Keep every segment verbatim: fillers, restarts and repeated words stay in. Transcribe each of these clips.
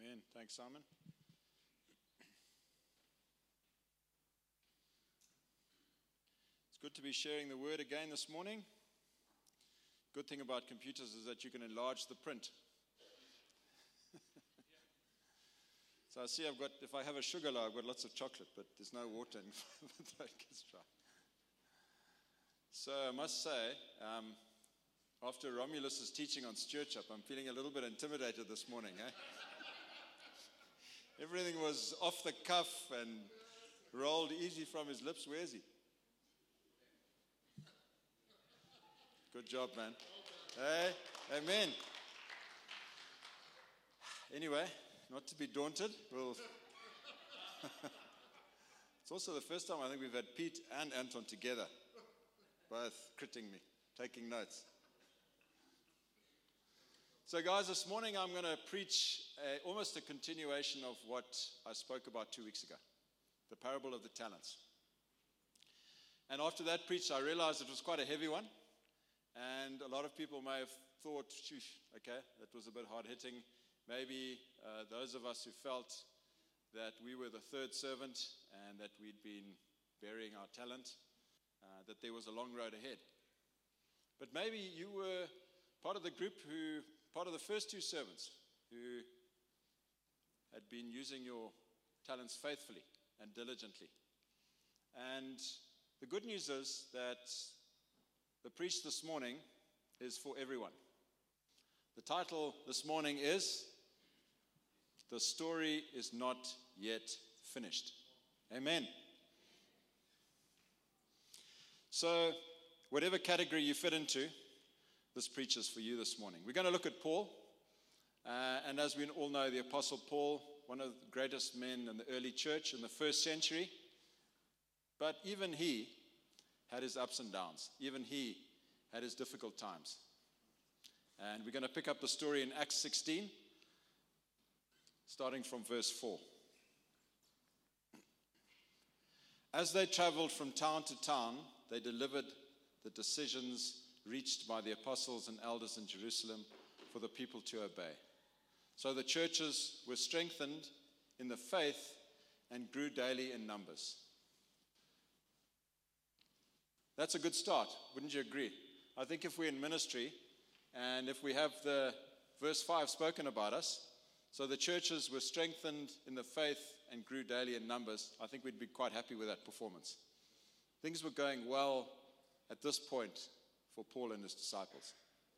Amen. Thanks, Simon. It's good to be sharing the word again this morning. Good thing about computers is that you can enlarge the print. So I see I've got, if I have a sugar low, I've got lots of chocolate, but there's no water and my throat gets dry. So I must say, um, after Romulus's teaching on stewardship, I'm feeling a little bit intimidated this morning. Eh? Everything was off the cuff and rolled easy from his lips. Where is he? Good job, man. Hey, amen. Anyway, not to be daunted. We'll it's also the first time I think we've had Pete and Anton together, both critting me, taking notes. So guys, this morning I'm going to preach a, almost a continuation of what I spoke about two weeks ago, the parable of the talents. And after that preach, I realized it was quite a heavy one. And a lot of people may have thought, Shoosh, okay, that was a bit hard-hitting. Maybe uh, those of us who felt that we were the third servant and that we'd been burying our talent, uh, that there was a long road ahead. But maybe you were part of the group who, part of the first two servants who had been using your talents faithfully and diligently. And the good news is that the preach this morning is for everyone. The title this morning is, The Story is Not Yet Finished. Amen. So, whatever category you fit into, this preach is for you this morning. We're going to look at Paul. Uh, and as we all know, the Apostle Paul, one of the greatest men in the early church in the first century. But even he had his ups and downs. Even he had his difficult times. And we're going to pick up the story in Acts sixteen, starting from verse four. As they traveled from town to town, they delivered the decisions reached by the apostles and elders in Jerusalem for the people to obey. So the churches were strengthened in the faith and grew daily in numbers. That's a good start, wouldn't you agree? I think if we're in ministry and if we have the verse five spoken about us, so the churches were strengthened in the faith and grew daily in numbers, I think we'd be quite happy with that performance. Things were going well at this point for Paul and his disciples.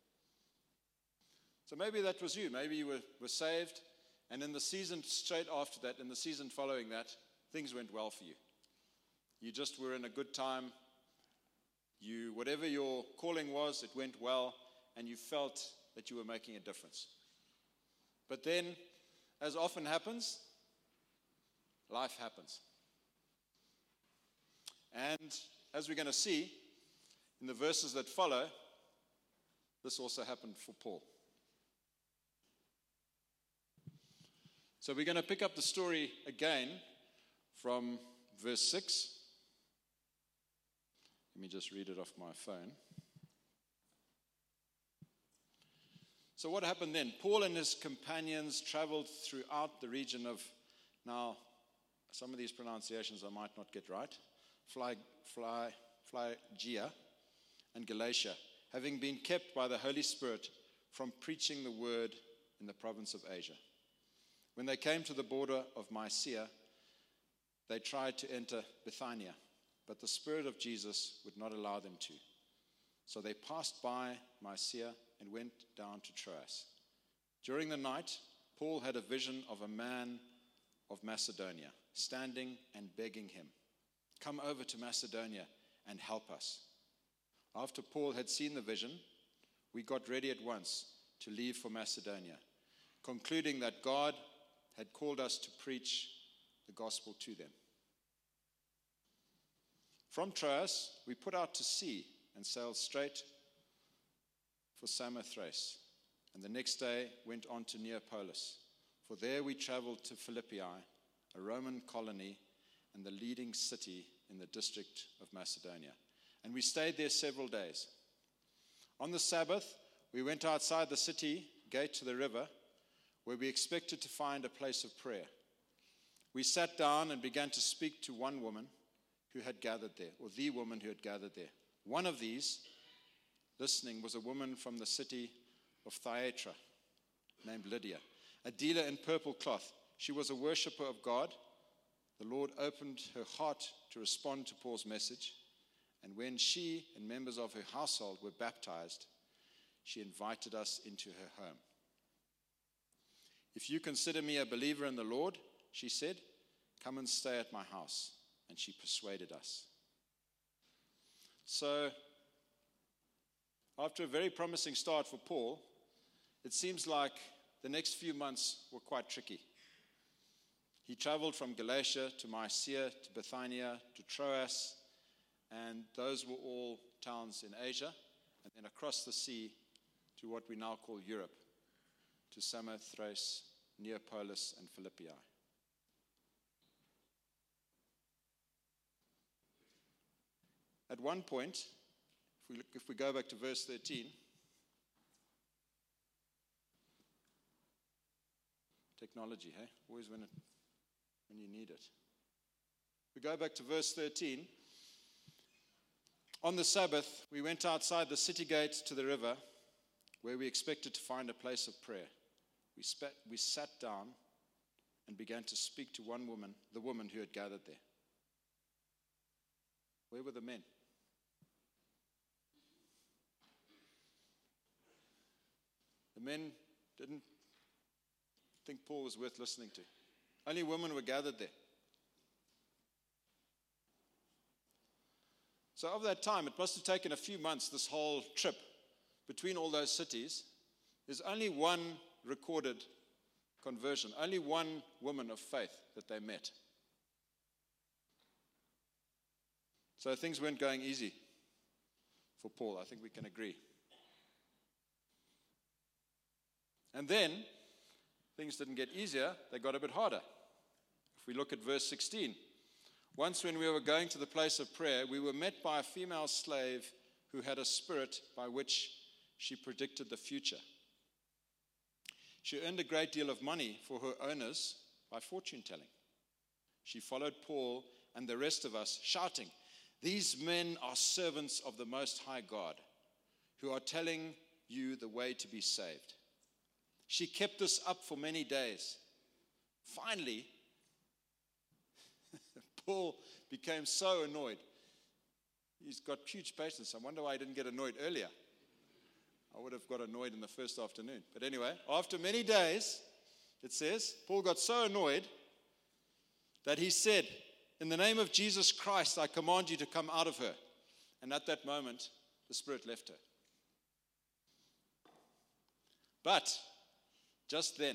So maybe that was you. Maybe you were, were saved, and in the season straight after that, in the season following that, things went well for you. You just were in a good time. You, whatever your calling was, it went well, and you felt that you were making a difference. But then, as often happens, life happens. And as we're going to see in the verses that follow, this also happened for Paul. So we're going to pick up the story again from verse six. Let me just read it off my phone. So what happened then? Paul and his companions traveled throughout the region of, now, some of these pronunciations I might not get right, Phly, Phly, Phrygia and Galatia, having been kept by the Holy Spirit from preaching the word in the province of Asia. When they came to the border of Mysia, they tried to enter Bithynia, but the Spirit of Jesus would not allow them to. So they passed by Mysia and went down to Troas. During the night, Paul had a vision of a man of Macedonia, standing and begging him, "Come over to Macedonia and help us." After Paul had seen the vision, we got ready at once to leave for Macedonia, concluding that God had called us to preach the gospel to them. From Troas, we put out to sea and sailed straight for Samothrace, and the next day went on to Neapolis. For there we traveled to Philippi, a Roman colony and the leading city in the district of Macedonia. And we stayed there several days. On the Sabbath, we went outside the city gate to the river, where we expected to find a place of prayer. We sat down and began to speak to one woman who had gathered there, or the woman who had gathered there. One of these, listening, was a woman from the city of Thyatira named Lydia, a dealer in purple cloth. She was a worshiper of God. The Lord opened her heart to respond to Paul's message, and when she and members of her household were baptized, she invited us into her home. "If you consider me a believer in the Lord," she said, "come and stay at my house." And she persuaded us. So, after a very promising start for Paul, it seems like the next few months were quite tricky. He traveled from Galatia to Mysia to Bithynia to Troas, and those were all towns in Asia, and then across the sea to what we now call Europe, to Samothrace, Neapolis, and Philippi. At one point, if we, look, if we go back to verse thirteen, technology, hey? Always when, it, when you need it. We go back to verse thirteen. On the Sabbath, we went outside the city gate to the river, where we expected to find a place of prayer. We, spat, we sat down and began to speak to one woman, the woman who had gathered there. Where were the men? The men didn't think Paul was worth listening to. Only women were gathered there. So of that time, it must have taken a few months, this whole trip between all those cities. There's only one recorded conversion, only one woman of faith that they met. So things weren't going easy for Paul, I think we can agree. And then, things didn't get easier, they got a bit harder. If we look at verse sixteen, once when we were going to the place of prayer, we were met by a female slave who had a spirit by which she predicted the future. She earned a great deal of money for her owners by fortune telling. She followed Paul and the rest of us, shouting, "These men are servants of the Most High God, who are telling you the way to be saved." She kept this up for many days. Finally, Paul became so annoyed. He's got huge patience. I wonder why he didn't get annoyed earlier. I would have got annoyed in the first afternoon. But anyway, after many days, it says, Paul got so annoyed that he said, "In the name of Jesus Christ, I command you to come out of her." And at that moment, the spirit left her. But just then,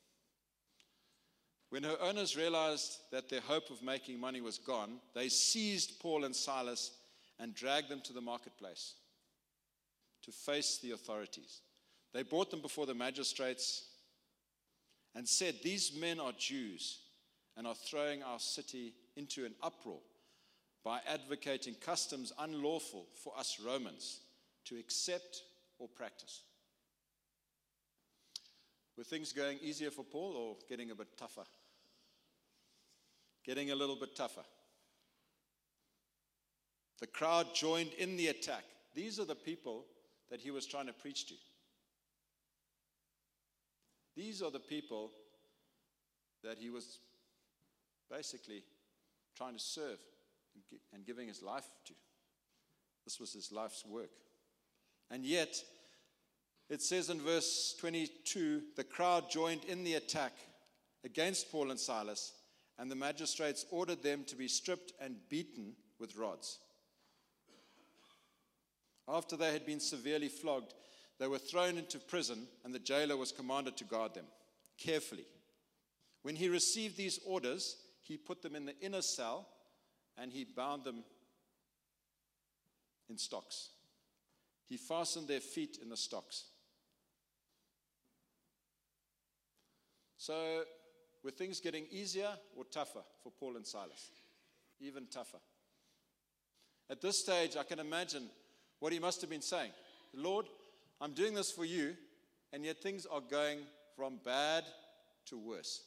when her owners realized that their hope of making money was gone, they seized Paul and Silas and dragged them to the marketplace to face the authorities. They brought them before the magistrates and said, "These men are Jews and are throwing our city into an uproar by advocating customs unlawful for us Romans to accept or practice." Were things going easier for Paul or getting a bit tougher? Getting a little bit tougher. The crowd joined in the attack. These are the people that he was trying to preach to. These are the people that he was basically trying to serve and giving his life to. This was his life's work. And yet, it says in verse twenty-two, the crowd joined in the attack against Paul and Silas, and the magistrates ordered them to be stripped and beaten with rods. After they had been severely flogged, they were thrown into prison, and the jailer was commanded to guard them carefully. When he received these orders, he put them in the inner cell, and he bound them in stocks. He fastened their feet in the stocks. So, were things getting easier or tougher for Paul and Silas? Even tougher. At this stage, I can imagine what he must have been saying. "Lord, I'm doing this for you, and yet things are going from bad to worse.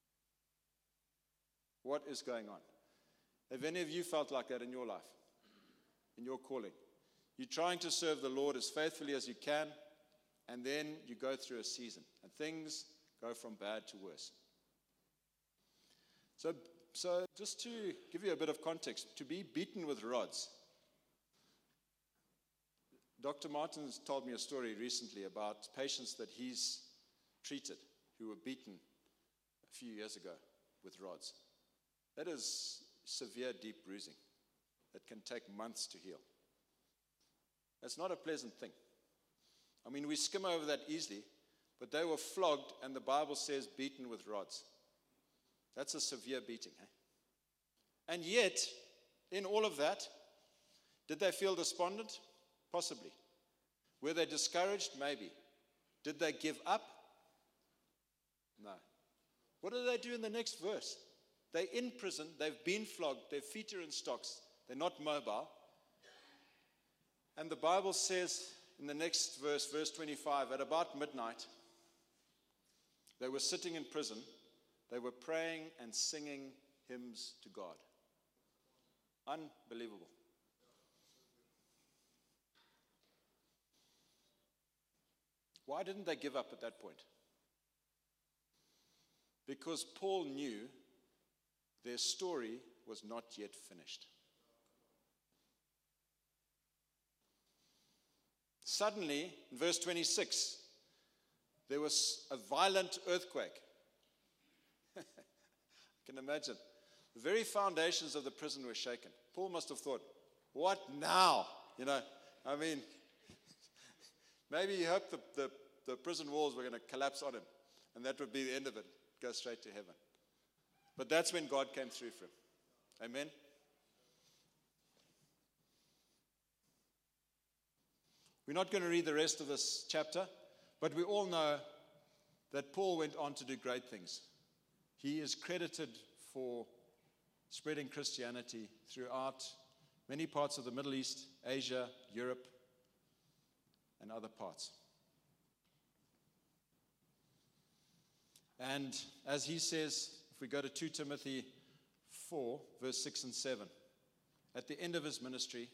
What is going on? Have any of you felt like that in your life, in your calling? You're trying to serve the Lord as faithfully as you can, and then you go through a season, and things go from bad to worse. So, so just to give you a bit of context, to be beaten with rods. Doctor Martins told me a story recently about patients that he's treated who were beaten a few years ago with rods. That is severe, deep bruising that can take months to heal. That's not a pleasant thing. I mean, we skim over that easily, but they were flogged, and the Bible says beaten with rods. That's a severe beating. Eh? And yet, in all of that, did they feel despondent? Possibly. Were they discouraged? Maybe. Did they give up? No. What do they do in the next verse? They're in prison, they've been flogged, their feet are in stocks, they're not mobile. And the Bible says in the next verse, verse twenty-five, at about midnight, they were sitting in prison, they were praying and singing hymns to God. Unbelievable. Why didn't they give up at that point? Because Paul knew their story was not yet finished. Suddenly, in verse twenty-six, there was a violent earthquake. I can imagine. The very foundations of the prison were shaken. Paul must have thought, what now? You know, I mean, maybe he hoped the, the, the prison walls were going to collapse on him, and that would be the end of it, go straight to heaven. But that's when God came through for him. Amen? We're not going to read the rest of this chapter, but we all know that Paul went on to do great things. He is credited for spreading Christianity throughout many parts of the Middle East, Asia, Europe, and other parts. And as he says, if we go to Second Timothy four, verse six and seven, at the end of his ministry,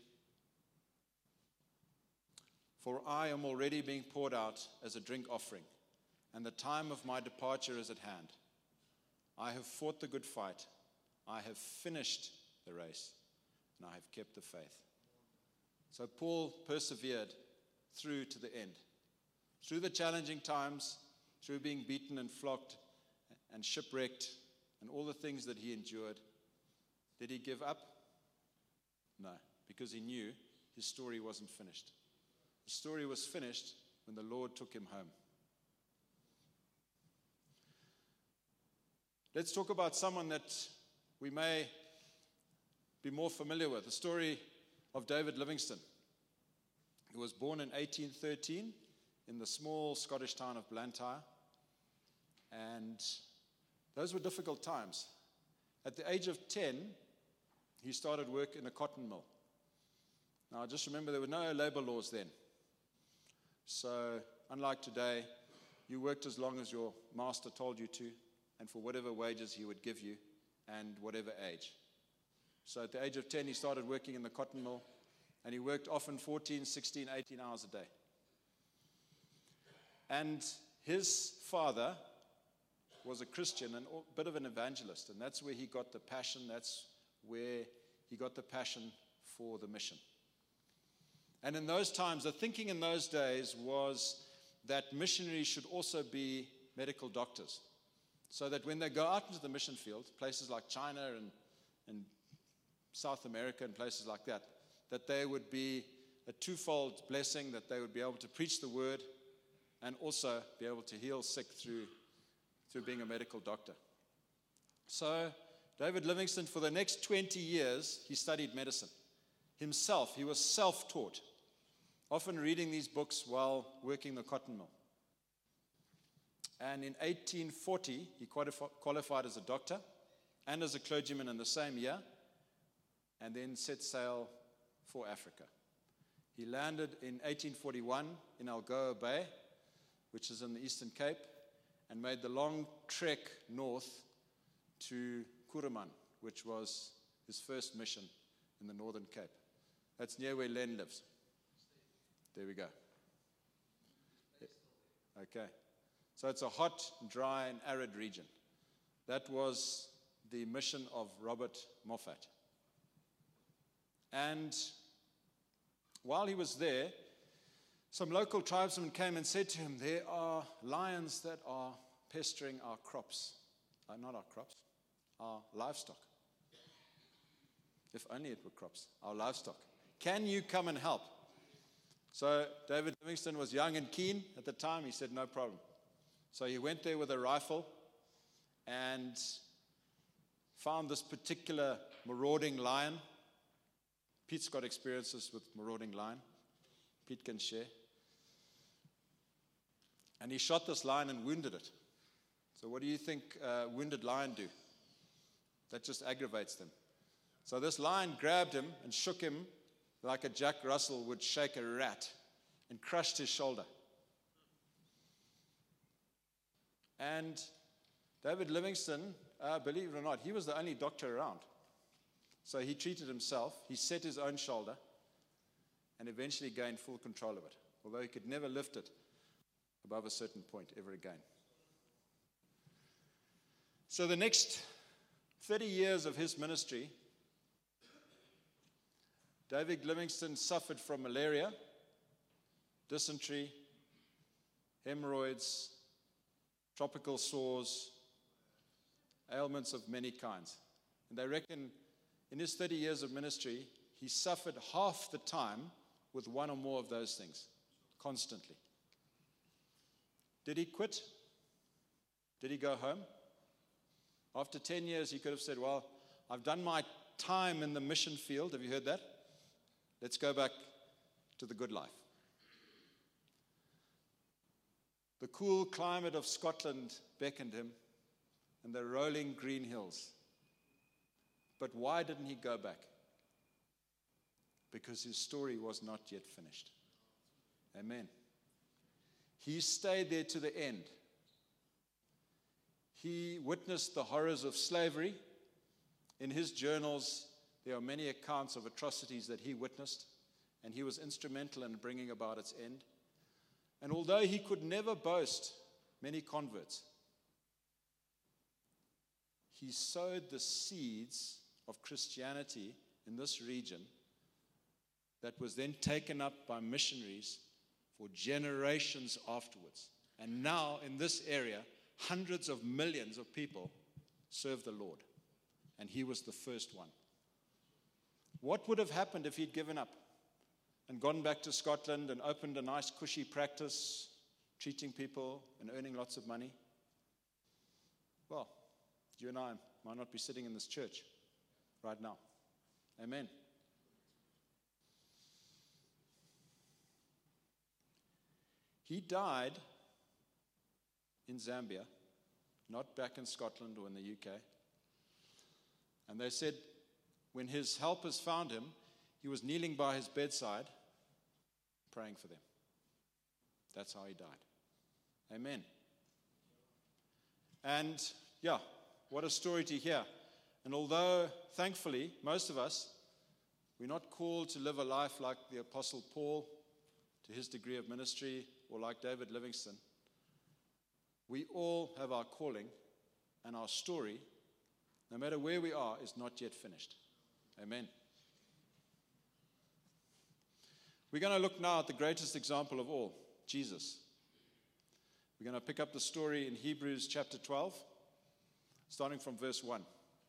for I am already being poured out as a drink offering, and the time of my departure is at hand. I have fought the good fight. I have finished the race, and I have kept the faith. So Paul persevered through to the end. Through the challenging times, through being beaten and flogged and shipwrecked and all the things that he endured, did he give up? No, because he knew his story wasn't finished. The story was finished when the Lord took him home. Let's talk about someone that we may be more familiar with, the story of David Livingstone. He was born in eighteen thirteen in the small Scottish town of Blantyre, and those were difficult times. At the age of ten, he started work in a cotton mill. Now, just remember, there were no labor laws then. So, unlike today, you worked as long as your master told you to, and for whatever wages he would give you, and whatever age. So, at the age of ten, he started working in the cotton mill, and he worked often fourteen, sixteen, eighteen hours a day. And his father was a Christian and a bit of an evangelist, and that's where he got the passion, that's where he got the passion for the mission. And in those times, the thinking in those days was that missionaries should also be medical doctors, so that when they go out into the mission field, places like China and, and South America and places like that, that they would be a twofold blessing, that they would be able to preach the word and also be able to heal sick through, through being a medical doctor. So David Livingstone, for the next twenty years, he studied medicine. Himself, he was self-taught, often reading these books while working the cotton mill. And in eighteen forty, he qualified as a doctor and as a clergyman in the same year, and then set sail for Africa. He landed in eighteen forty-one in Algoa Bay, which is in the Eastern Cape, and made the long trek north to Kuruman, which was his first mission in the Northern Cape. That's near where Len lives. There we go. Okay. So it's a hot, dry, and arid region. That was the mission of Robert Moffat. And while he was there, some local tribesmen came and said to him, there are lions that are pestering our crops. Uh, not our crops, our livestock. If only it were crops, our livestock. Can you come and help? So David Livingstone was young and keen at the time. He said, no problem. So he went there with a rifle and found this particular marauding lion. Pete's got experiences with marauding lion. Pete can share. And he shot this lion and wounded it. So what do you think a wounded lion do? That just aggravates them. So this lion grabbed him and shook him like a Jack Russell would shake a rat and crushed his shoulder. And David Livingstone, uh, believe it or not, he was the only doctor around. So he treated himself, he set his own shoulder, and eventually gained full control of it, although he could never lift it above a certain point ever again. So the next thirty years of his ministry, David Livingstone suffered from malaria, dysentery, hemorrhoids, tropical sores, ailments of many kinds. And they reckon in his thirty years of ministry, he suffered half the time with one or more of those things, constantly. Did he quit? Did he go home? After ten years, he could have said, well, I've done my time in the mission field. Have you heard that? Let's go back to the good life. The cool climate of Scotland beckoned him, and the rolling green hills. But why didn't he go back? Because his story was not yet finished. Amen. He stayed there to the end. He witnessed the horrors of slavery. In his journals, there are many accounts of atrocities that he witnessed, and he was instrumental in bringing about its end. And although he could never boast many converts, he sowed the seeds of Christianity in this region that was then taken up by missionaries for generations afterwards. And now, in this area, hundreds of millions of people serve the Lord. And he was the first one. What would have happened if he'd given up and gone back to Scotland and opened a nice cushy practice, treating people and earning lots of money? Well, you and I might not be sitting in this church right now. Amen. He died in Zambia, not back in Scotland or in the U K. And they said when his helpers found him, he was kneeling by his bedside, praying for them. That's how he died. Amen. And yeah, what a story to hear. And although, thankfully, most of us, we're not called to live a life like the Apostle Paul, to his degree of ministry, or like David Livingstone, we all have our calling, and our story, no matter where we are, is not yet finished. Amen. We're going to look now at the greatest example of all, Jesus. We're going to pick up the story in Hebrews chapter twelve, starting from verse one.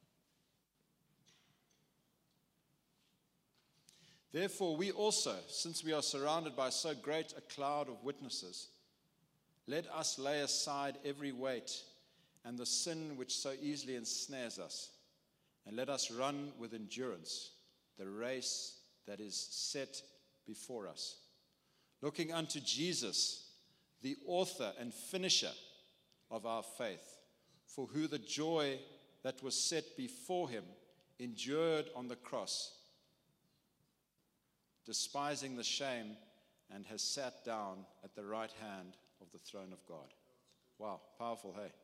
Therefore, we also, since we are surrounded by so great a cloud of witnesses, let us lay aside every weight and the sin which so easily ensnares us, and let us run with endurance the race that is set before us, looking unto Jesus, the author and finisher of our faith, for who the joy that was set before him endured on the cross, despising the shame, and has sat down at the right hand of the throne of God. Wow, powerful, hey?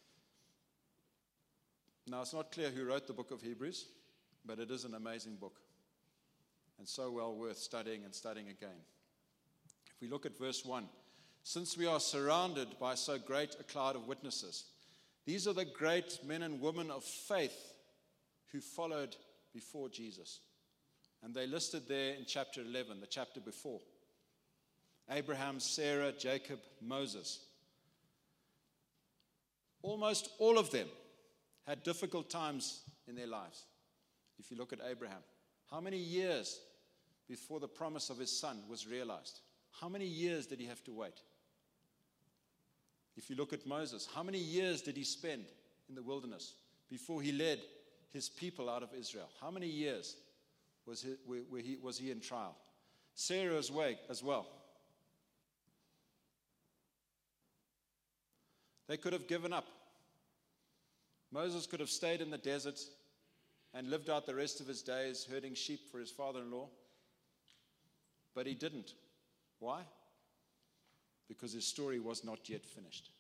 Now, it's not clear who wrote the book of Hebrews, but it is an amazing book, and so well worth studying and studying again. If we look at verse one, since we are surrounded by so great a cloud of witnesses, these are the great men and women of faith who followed before Jesus. And they listed there in chapter eleven, the chapter before. Abraham, Sarah, Jacob, Moses. Almost all of them had difficult times in their lives. If you look at Abraham, how many years before the promise of his son was realized? How many years did he have to wait? If you look at Moses, how many years did he spend in the wilderness before he led his people out of Israel? How many years was he, were he, was he in trial? Sarah as well. They could have given up. Moses could have stayed in the desert and lived out the rest of his days herding sheep for his father-in-law. But he didn't. Why? Because his story was not yet finished.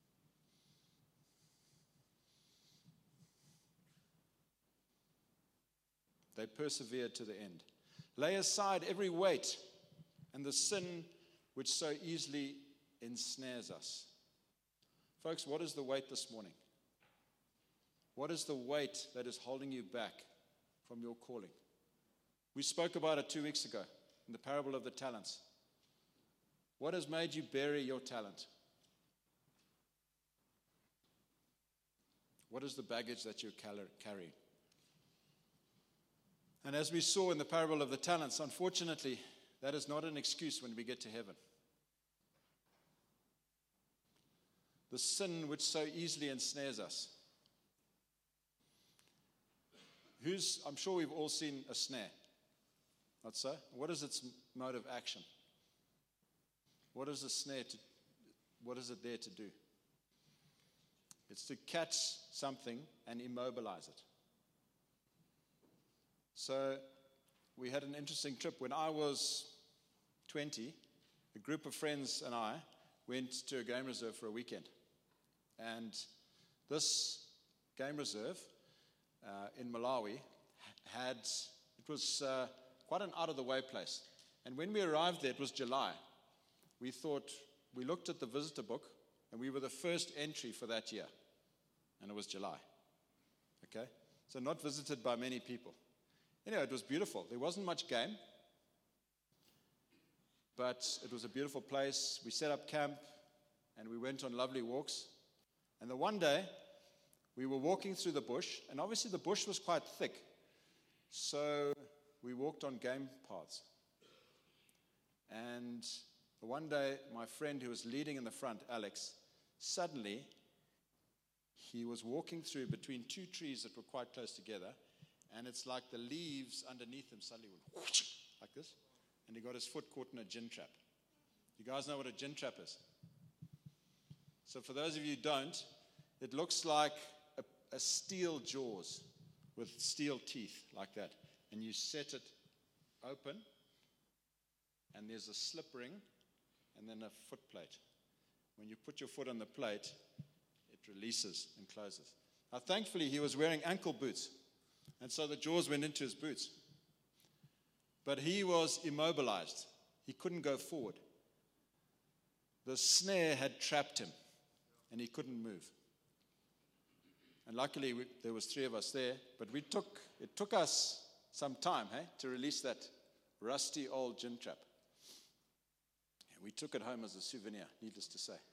They persevered to the end. Lay aside every weight and the sin which so easily ensnares us. Folks, what is the weight this morning? What is the weight that is holding you back from your calling? We spoke about it two weeks ago in the parable of the talents. What has made you bury your talent? What is the baggage that you're carrying? And as we saw in the parable of the talents, unfortunately, that is not an excuse when we get to heaven. The sin which so easily ensnares us. Who's, I'm sure we've all seen a snare. Not so? What is its mode of action? What is the snare to, what is it there to do? It's to catch something and immobilize it. So we had an interesting trip. When I was twenty, a group of friends and I went to a game reserve for a weekend. And this game reserve uh, in Malawi had, it was uh, quite an out-of-the-way place. And when we arrived there, it was July. We thought, we looked at the visitor book, and we were the first entry for that year. And it was July. Okay? So not visited by many people. Anyway, it was beautiful. There wasn't much game, but it was a beautiful place. We set up camp, and we went on lovely walks. And the one day, we were walking through the bush, and obviously the bush was quite thick. So we walked on game paths. And one day, my friend who was leading in the front, Alex, suddenly, he was walking through between two trees that were quite close together, and it's like the leaves underneath him suddenly went whoosh, like this, and he got his foot caught in a gin trap. You guys know what a gin trap is? So for those of you who don't, it looks like a, a steel jaws with steel teeth like that. And you set it open, and there's a slip ring, and then a foot plate. When you put your foot on the plate, it releases and closes. Now, thankfully, he was wearing ankle boots, and so the jaws went into his boots. But he was immobilized. He couldn't go forward. The snare had trapped him, and he couldn't move. And luckily, we, there was three of us there, but we took it took us some time, hey, to release that rusty old gin trap. We took it home as a souvenir, needless to say.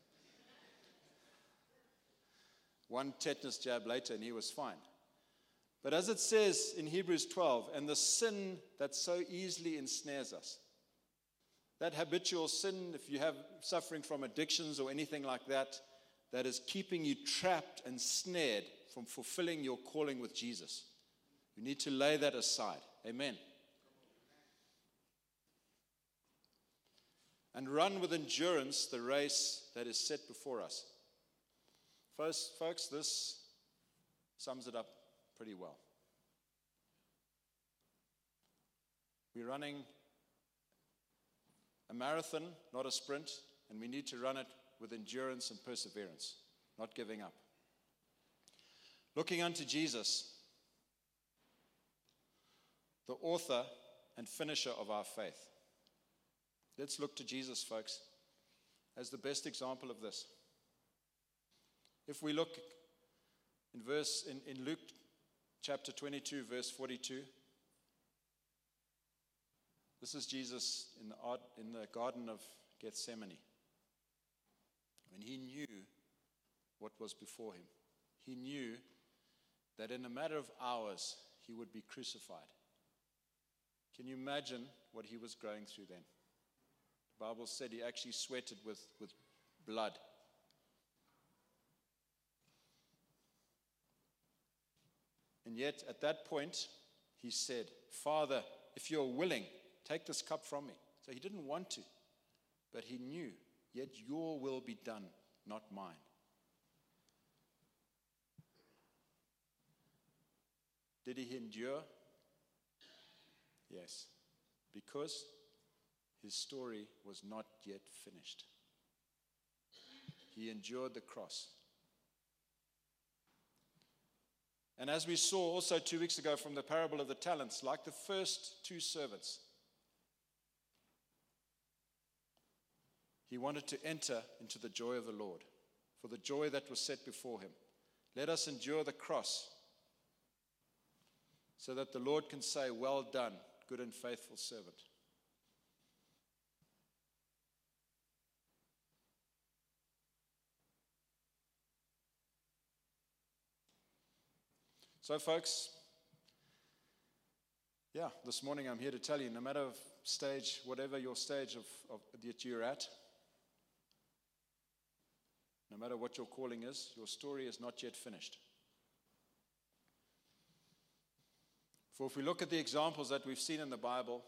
One tetanus jab later, and he was fine. But as it says in Hebrews twelve, and the sin that so easily ensnares us, that habitual sin, if you have suffering from addictions or anything like that, that is keeping you trapped and snared from fulfilling your calling with Jesus. You need to lay that aside. Amen. And run with endurance the race that is set before us. First, folks, this sums it up pretty well. We're running a marathon, not a sprint, and we need to run it with endurance and perseverance, not giving up. Looking unto Jesus, the author and finisher of our faith. Let's look to Jesus, folks, as the best example of this. If we look in verse in, in Luke chapter twenty-two, verse forty-two, this is Jesus in the, in the Garden of Gethsemane. When he knew what was before him, he knew that in a matter of hours he would be crucified. Can you imagine what he was going through then? The Bible said he actually sweated with, with blood. And yet at that point he said, Father, if you're willing, take this cup from me. So he didn't want to, but he knew, yet your will be done, not mine. Did he endure? Yes, because his story was not yet finished. He endured the cross. And as we saw also two weeks ago from the parable of the talents, like the first two servants, he wanted to enter into the joy of the Lord, for the joy that was set before him. Let us endure the cross so that the Lord can say, well done, good and faithful servant. So, folks, yeah, this morning I'm here to tell you, no matter of stage, whatever your stage of, of that you're at, no matter what your calling is, your story is not yet finished. For if we look at the examples that we've seen in the Bible,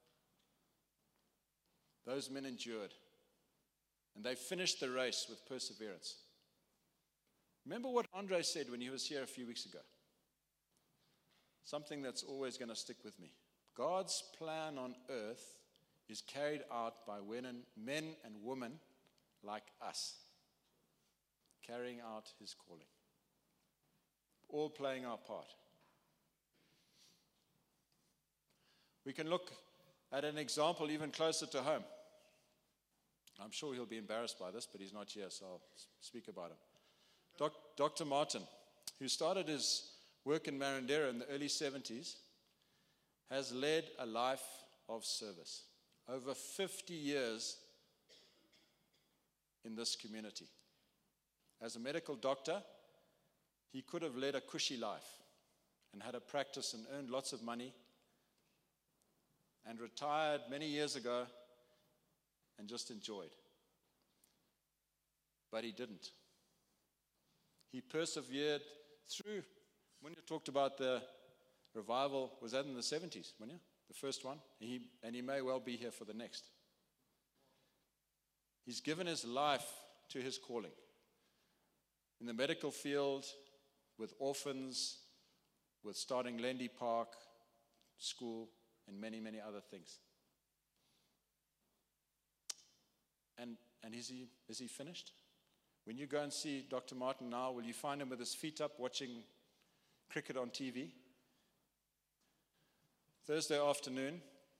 those men endured, and they finished the race with perseverance. Remember what Andre said when he was here a few weeks ago? Something that's always going to stick with me. God's plan on earth is carried out by men and women like us, carrying out his calling, all playing our part. We can look at an example even closer to home. I'm sure he'll be embarrassed by this, but he's not here, so I'll speak about him. Doc, Doctor Martin, who started his work in Marandera in the early seventies, has led a life of service. Over fifty years in this community. As a medical doctor, he could have led a cushy life and had a practice and earned lots of money and retired many years ago and just enjoyed. But he didn't. He persevered through. When you talked about the revival, was that in the seventies, when you? The first one? He, and he may well be here for the next. He's given his life to his calling. In the medical field, with orphans, with starting Lendy Park School, and many, many other things. And, and is he, is he finished? When you go and see Doctor Martin now, will you find him with his feet up watching cricket on T V? Thursday afternoon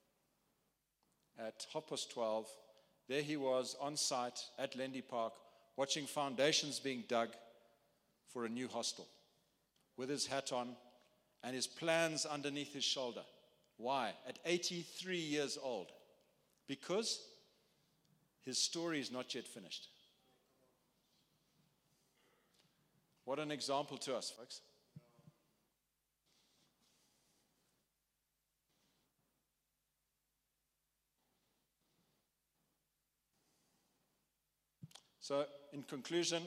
at half past twelve, there he was on site at Lendy Park watching foundations being dug for a new hostel with his hat on and his plans underneath his shoulder. Why? At eighty-three years old. Because his story is not yet finished. What an example to us, folks. So, in conclusion,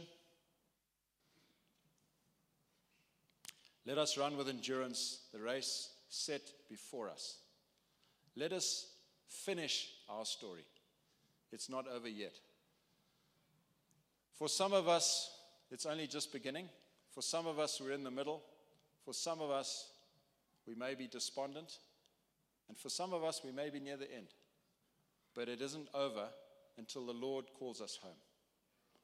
let us run with endurance the race set before us. Let us finish our story. It's not over yet. For some of us, it's only just beginning. For some of us, we're in the middle. For some of us, we may be despondent. And for some of us, we may be near the end. But it isn't over until the Lord calls us home.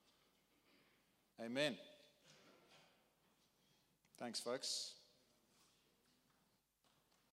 Amen. Thanks, folks.